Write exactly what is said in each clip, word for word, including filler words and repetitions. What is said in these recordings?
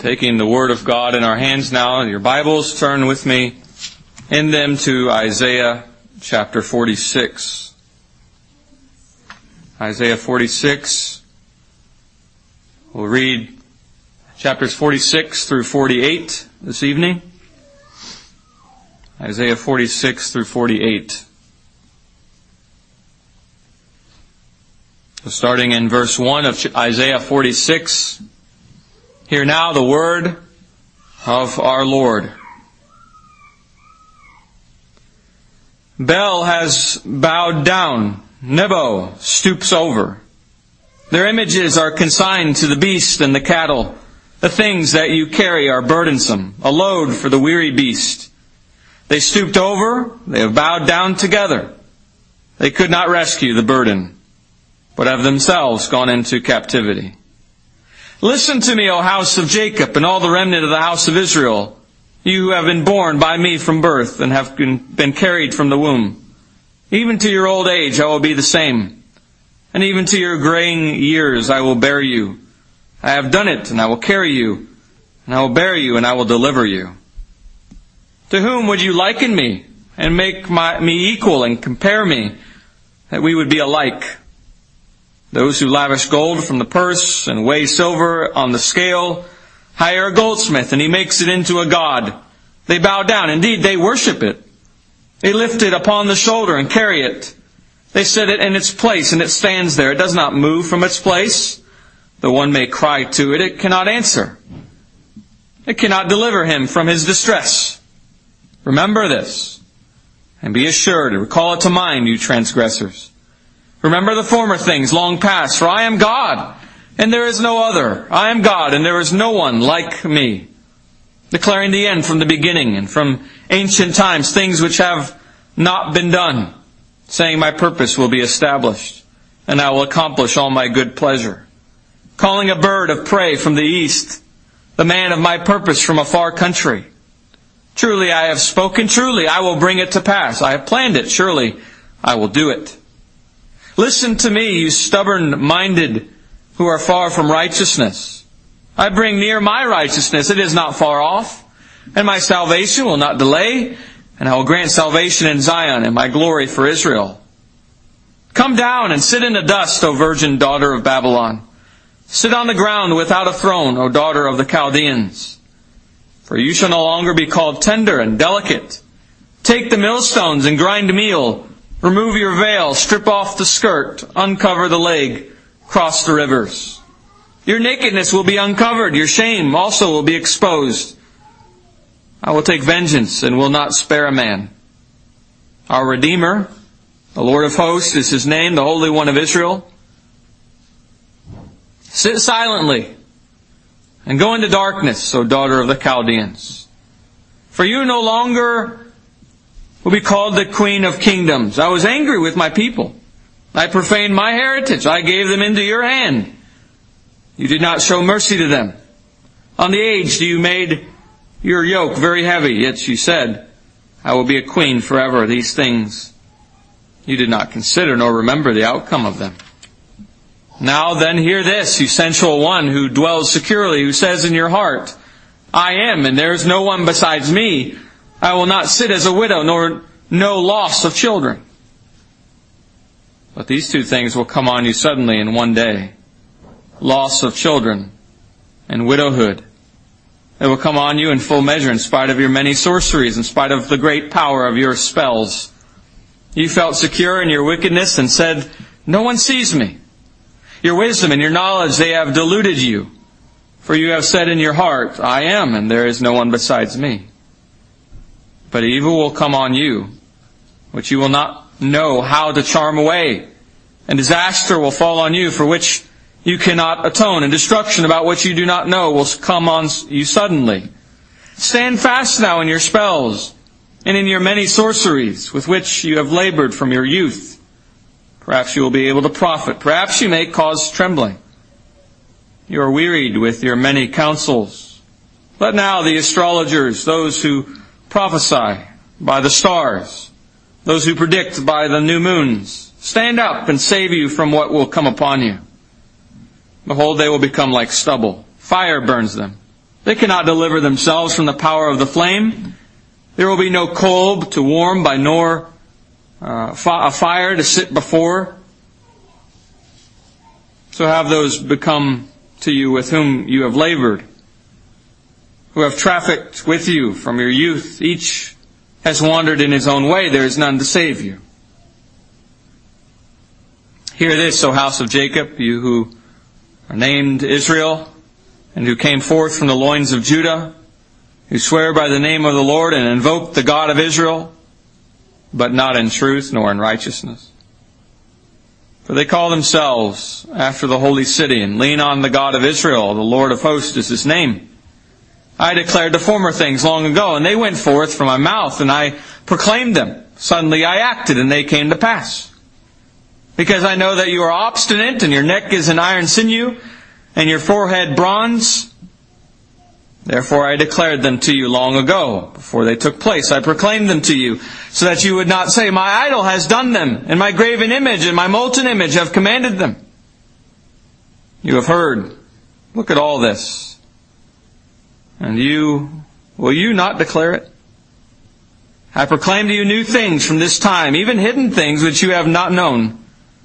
Taking the Word of God in our hands now, your Bibles, turn with me in them to Isaiah chapter forty-six. Isaiah forty-six. We'll read chapters forty-six through forty-eight this evening. Isaiah forty-six through forty-eight. So starting in verse one of Isaiah forty-six, hear now the word of our Lord. Bel has bowed down, Nebo stoops over. Their images are consigned to the beast and the cattle. The things that you carry are burdensome, a load for the weary beast. They stooped over, they have bowed down together. They could not rescue the burden, but have themselves gone into captivity. Listen to me, O house of Jacob, and all the remnant of the house of Israel, you who have been born by me from birth and have been carried from the womb. Even to your old age I will be the same, and even to your graying years I will bear you. I have done it, and I will carry you, and I will bear you, and I will deliver you. To whom would you liken me, and make my, me equal, and compare me, that we would be alike? Those who lavish gold from the purse and weigh silver on the scale hire a goldsmith, and he makes it into a god. They bow down. Indeed, they worship it. They lift it upon the shoulder and carry it. They set it in its place, and it stands there. It does not move from its place. Though one may cry to it, it cannot answer. It cannot deliver him from his distress. Remember this, and be assured, and recall it to mind, you transgressors. Remember the former things long past, for I am God, and there is no other. I am God, and there is no one like me, declaring the end from the beginning, and from ancient times things which have not been done, saying my purpose will be established, and I will accomplish all my good pleasure. Calling a bird of prey from the east, the man of my purpose from a far country. Truly I have spoken, truly I will bring it to pass. I have planned it, surely I will do it. Listen to me, you stubborn-minded who are far from righteousness. I bring near my righteousness, it is not far off, and my salvation will not delay, and I will grant salvation in Zion and my glory for Israel. Come down and sit in the dust, O virgin daughter of Babylon. Sit on the ground without a throne, O daughter of the Chaldeans. For you shall no longer be called tender and delicate. Take the millstones and grind meal. Remove your veil, strip off the skirt, uncover the leg, cross the rivers. Your nakedness will be uncovered, your shame also will be exposed. I will take vengeance and will not spare a man. Our Redeemer, the Lord of hosts is His name, the Holy One of Israel. Sit silently and go into darkness, O daughter of the Chaldeans. For you no longer will be called the Queen of Kingdoms. I was angry with my people. I profaned my heritage. I gave them into your hand. You did not show mercy to them. On the aged you made your yoke very heavy. Yet you said, I will be a queen forever. These things you did not consider nor remember the outcome of them. Now then hear this, you sensual one who dwells securely, who says in your heart, I am, and there is no one besides me. I will not sit as a widow, nor know loss of children. But these two things will come on you suddenly in one day. Loss of children and widowhood. They will come on you in full measure in spite of your many sorceries, in spite of the great power of your spells. You felt secure in your wickedness and said, no one sees me. Your wisdom and your knowledge, they have deluded you. For you have said in your heart, I am, and there is no one besides me. But evil will come on you, which you will not know how to charm away. And disaster will fall on you, for which you cannot atone. And destruction about which you do not know will come on you suddenly. Stand fast now in your spells, and in your many sorceries, with which you have labored from your youth. Perhaps you will be able to profit. Perhaps you may cause trembling. You are wearied with your many counsels. Let now the astrologers, those who prophesy by the stars, those who predict by the new moons, stand up and save you from what will come upon you. Behold, they will become like stubble. Fire burns them. They cannot deliver themselves from the power of the flame. There will be no coal to warm by, nor uh, a fire to sit before. So have those become to you with whom you have labored, who have trafficked with you from your youth. Each has wandered in his own way. There is none to save you. Hear this, O house of Jacob, you who are named Israel, and who came forth from the loins of Judah, who swear by the name of the Lord and invoke the God of Israel, but not in truth nor in righteousness. For they call themselves after the holy city, and lean on the God of Israel. The Lord of hosts is His name. I declared the former things long ago, and they went forth from my mouth, and I proclaimed them. Suddenly I acted, and they came to pass. Because I know that you are obstinate, and your neck is an iron sinew, and your forehead bronze. Therefore I declared them to you long ago, before they took place. I proclaimed them to you, so that you would not say, my idol has done them, and my graven image and my molten image have commanded them. You have heard. Look at all this. And you, will you not declare it? I proclaim to you new things from this time, even hidden things which you have not known.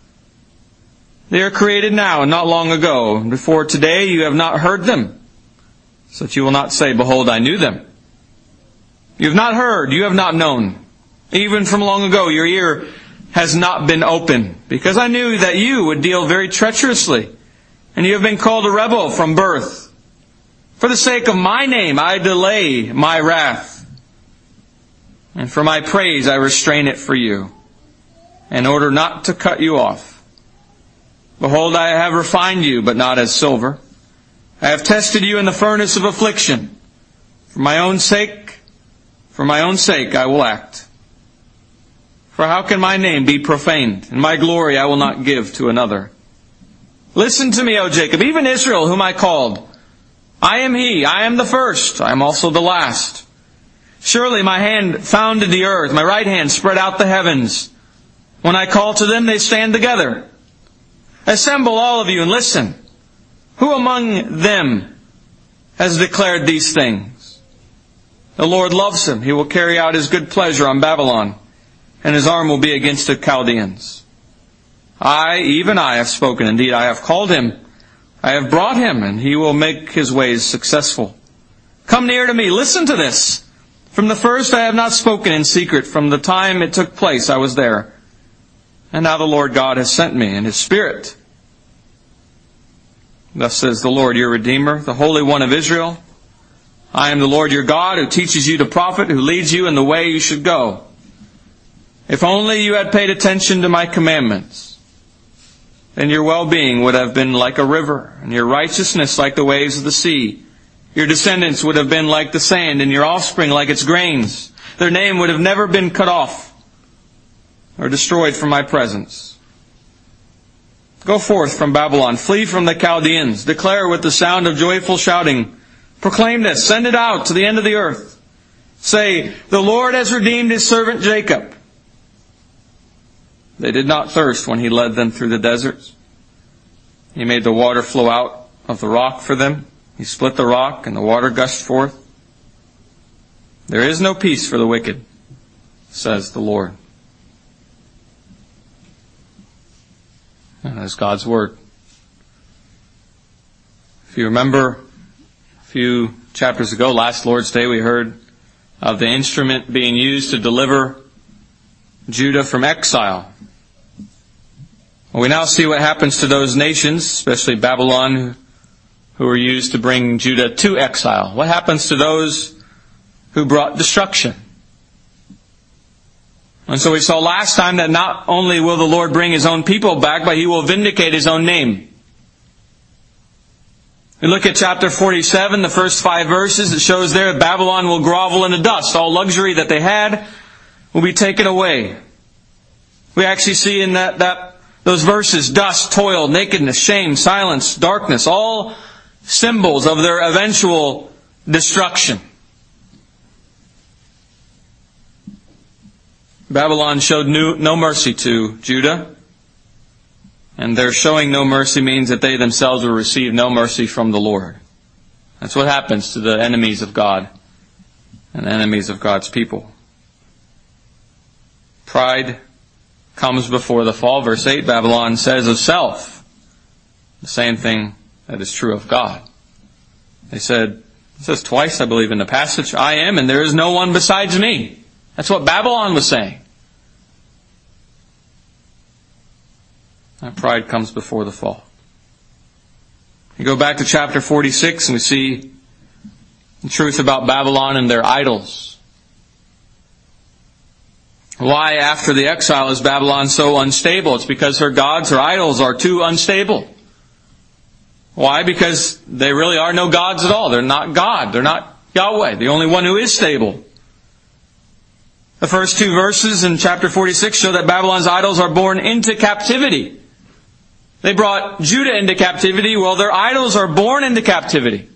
They are created now and not long ago. Before today you have not heard them, so that you will not say, behold, I knew them. You have not heard, you have not known. Even from long ago your ear has not been open, because I knew that you would deal very treacherously, and you have been called a rebel from birth. For the sake of my name I delay my wrath, and for my praise I restrain it for you, in order not to cut you off. Behold, I have refined you, but not as silver. I have tested you in the furnace of affliction. For my own sake, for my own sake I will act. For how can my name be profaned? And my glory I will not give to another. Listen to me, O Jacob, even Israel, whom I called. I am He, I am the first, I am also the last. Surely my hand founded the earth, my right hand spread out the heavens. When I call to them, they stand together. Assemble all of you and listen. Who among them has declared these things? The Lord loves him. He will carry out His good pleasure on Babylon, and His arm will be against the Chaldeans. I, even I, have spoken. Indeed, I have called him. I have brought him, and he will make his ways successful. Come near to me. Listen to this. From the first I have not spoken in secret. From the time it took place, I was there. And now the Lord God has sent me in His Spirit. Thus says the Lord your Redeemer, the Holy One of Israel. I am the Lord your God, who teaches you to profit, who leads you in the way you should go. If only you had paid attention to my commandments, then your well-being would have been like a river, and your righteousness like the waves of the sea. Your descendants would have been like the sand, and your offspring like its grains. Their name would have never been cut off or destroyed from my presence. Go forth from Babylon, flee from the Chaldeans, declare with the sound of joyful shouting. Proclaim this, send it out to the end of the earth. Say, the Lord has redeemed His servant Jacob. They did not thirst when He led them through the deserts. He made the water flow out of the rock for them. He split the rock and the water gushed forth. There is no peace for the wicked, says the Lord. And that's God's Word. If you remember a few chapters ago, last Lord's Day, we heard of the instrument being used to deliver Judah from exile. Well, we now see what happens to those nations, especially Babylon, who were used to bring Judah to exile. What happens to those who brought destruction? And so we saw last time that not only will the Lord bring His own people back, but He will vindicate His own name. We look at chapter forty-seven, the first five verses. It shows there that Babylon will grovel in the dust. All luxury that they had will be taken away. We actually see in that, that those verses, dust, toil, nakedness, shame, silence, darkness, all symbols of their eventual destruction. Babylon showed no mercy to Judah, and their showing no mercy means that they themselves will receive no mercy from the Lord. That's what happens to the enemies of God and enemies of God's people. Pride comes before the fall. Verse eight, Babylon says of self the same thing that is true of God. They said, it says twice, I believe, in the passage, I am and there is no one besides me. That's what Babylon was saying. That pride comes before the fall. You go back to chapter forty-six and we see the truth about Babylon and their idols. Why, after the exile, is Babylon so unstable? It's because her gods, her idols, are too unstable. Why? Because they really are no gods at all. They're not God. They're not Yahweh, the only one who is stable. The first two verses in chapter forty-six show that Babylon's idols are born into captivity. They brought Judah into captivity, while their idols are born into captivity.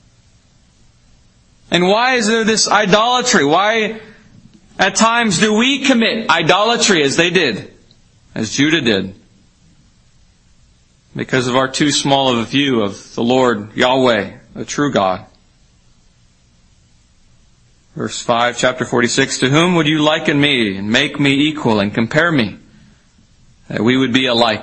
And why is there this idolatry? Why, at times, do we commit idolatry as they did, as Judah did? Because of our too small of a view of the Lord, Yahweh, the true God. Verse five, chapter forty-six, to whom would you liken me and make me equal and compare me, that we would be alike?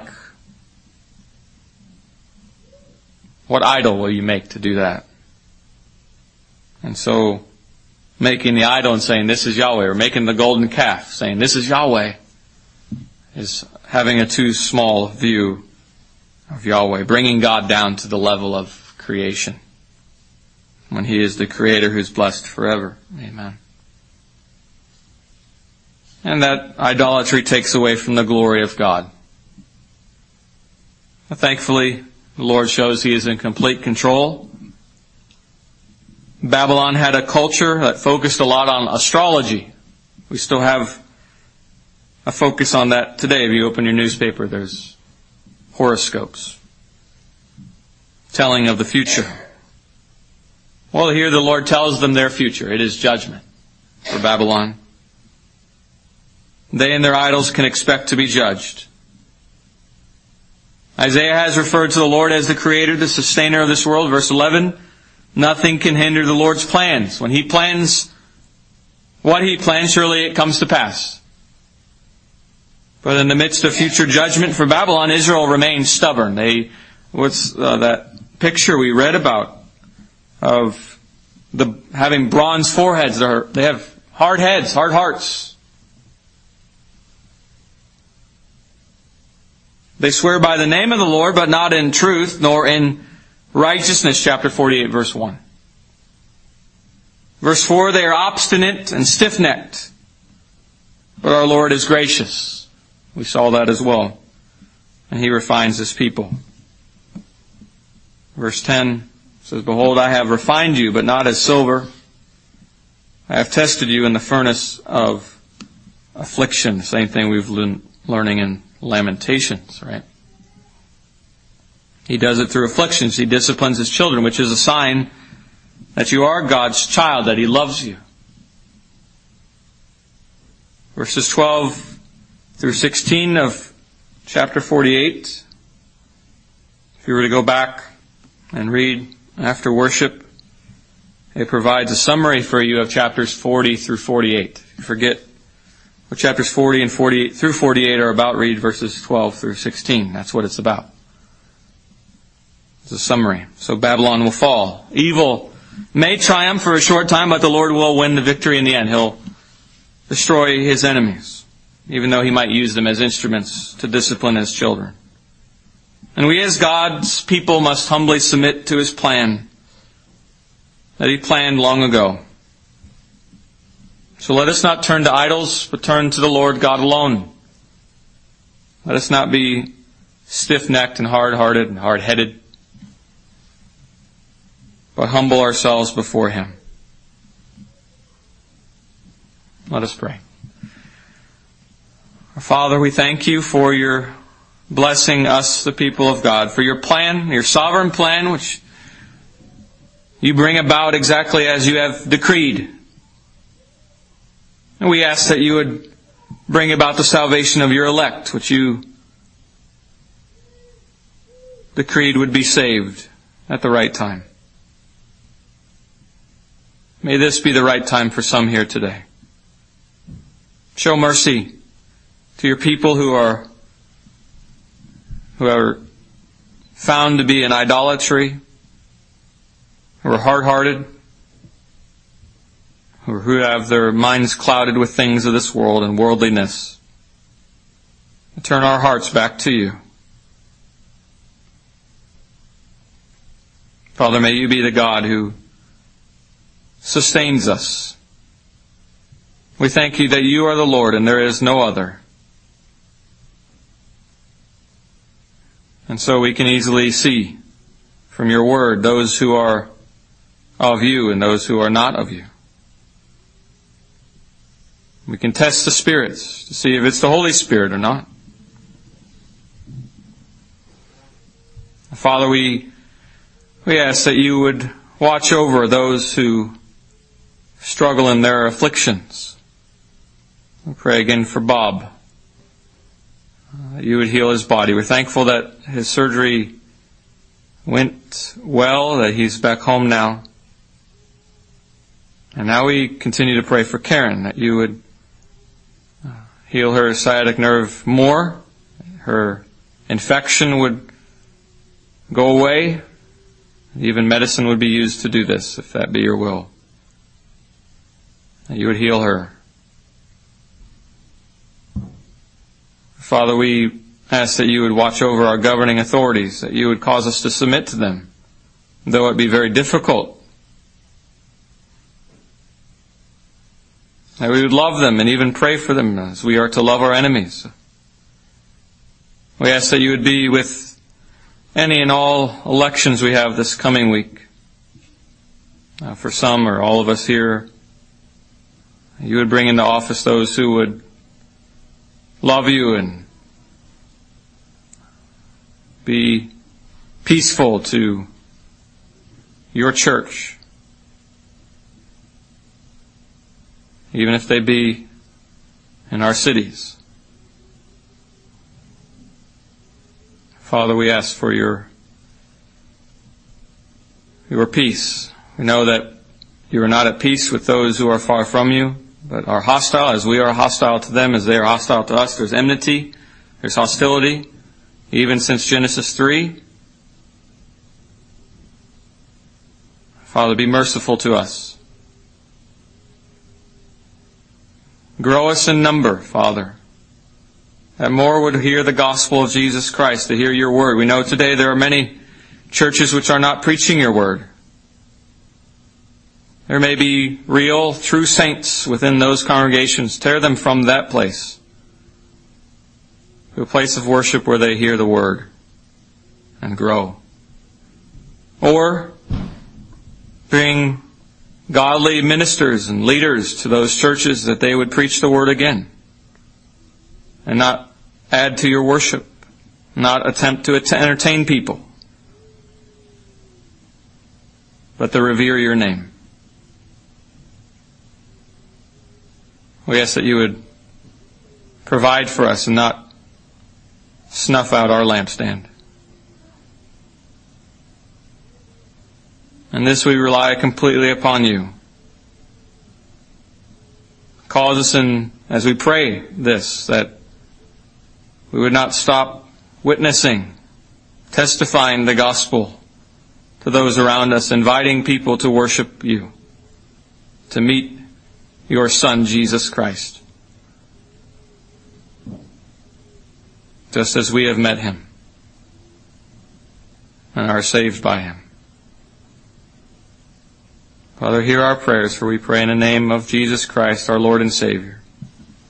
What idol will you make to do that? And so, making the idol and saying, this is Yahweh, or making the golden calf, saying, this is Yahweh, is having a too small view of Yahweh, bringing God down to the level of creation, when He is the Creator who's blessed forever. Amen. And that idolatry takes away from the glory of God. But thankfully, the Lord shows He is in complete control. Babylon had a culture that focused a lot on astrology. We still have a focus on that today. If you open your newspaper, there's horoscopes telling of the future. Well, here the Lord tells them their future. It is judgment for Babylon. They and their idols can expect to be judged. Isaiah has referred to the Lord as the Creator, the Sustainer of this world. Verse eleven, nothing can hinder the Lord's plans. When He plans what He plans, surely it comes to pass. But in the midst of future judgment for Babylon, Israel remains stubborn. They, what's uh, that picture we read about of the having bronze foreheads? They're, they have hard heads, hard hearts. They swear by the name of the Lord, but not in truth, nor in righteousness. Chapter forty-eight, verse one. Verse four, they are obstinate and stiff-necked, but our Lord is gracious. We saw that as well. And He refines His people. Verse ten says, behold, I have refined you, but not as silver. I have tested you in the furnace of affliction. Same thing we've been learning in Lamentations, right? He does it through afflictions. He disciplines His children, which is a sign that you are God's child, that He loves you. Verses twelve through sixteen of chapter forty-eight. If you were to go back and read after worship, it provides a summary for you of chapters forty through forty-eight. If you forget what chapters forty and forty-eight through forty-eight are about, read verses twelve through sixteen. That's what it's about. It's a summary. So Babylon will fall. Evil may triumph for a short time, but the Lord will win the victory in the end. He'll destroy His enemies, even though He might use them as instruments to discipline His children. And we as God's people must humbly submit to His plan that He planned long ago. So let us not turn to idols, but turn to the Lord God alone. Let us not be stiff-necked and hard-hearted and hard-headed, but humble ourselves before Him. Let us pray. Our Father, we thank You for Your blessing us, the people of God, for Your plan, Your sovereign plan, which You bring about exactly as You have decreed. And we ask that You would bring about the salvation of Your elect, which You decreed would be saved at the right time. May this be the right time for some here today. Show mercy to your people who are who are found to be in idolatry, who are hard-hearted, who have their minds clouded with things of this world and worldliness. Turn our hearts back to you. Father, may you be the God who sustains us. We thank you that you are the Lord and there is no other. And so we can easily see from your word those who are of you and those who are not of you. We can test the spirits to see if it's the Holy Spirit or not. Father, we we ask that you would watch over those who struggle in their afflictions. We pray again for Bob. Uh, you would heal his body. We're thankful that his surgery went well, that he's back home now. And now we continue to pray for Karen, that you would uh, heal her sciatic nerve more. Her infection would go away. Even medicine would be used to do this, if that be your will. That you would heal her. Father, we ask that you would watch over our governing authorities, that you would cause us to submit to them, though it be very difficult. That we would love them and even pray for them as we are to love our enemies. We ask that you would be with any and all elections we have this coming week. Uh, for some or all of us here, you would bring into office those who would love you and be peaceful to your church, even if they be in our cities. Father, we ask for your your peace. We know that you are not at peace with those who are far from you, but are hostile as we are hostile to them, as they are hostile to us. There's enmity, there's hostility, even since Genesis three. Father, be merciful to us. Grow us in number, Father, that more would hear the gospel of Jesus Christ, to hear your word. We know today there are many churches which are not preaching your word. There may be real, true saints within those congregations. Tear them from that place to a place of worship where they hear the word and grow. Or bring godly ministers and leaders to those churches that they would preach the word again and not add to your worship, not attempt to entertain people, but to revere your name. We ask that you would provide for us and not snuff out our lampstand. And this we rely completely upon you. Cause us in, as we pray this, that we would not stop witnessing, testifying the gospel to those around us, inviting people to worship you, to meet your Son, Jesus Christ, just as we have met Him and are saved by Him. Father, hear our prayers, for we pray in the name of Jesus Christ, our Lord and Savior.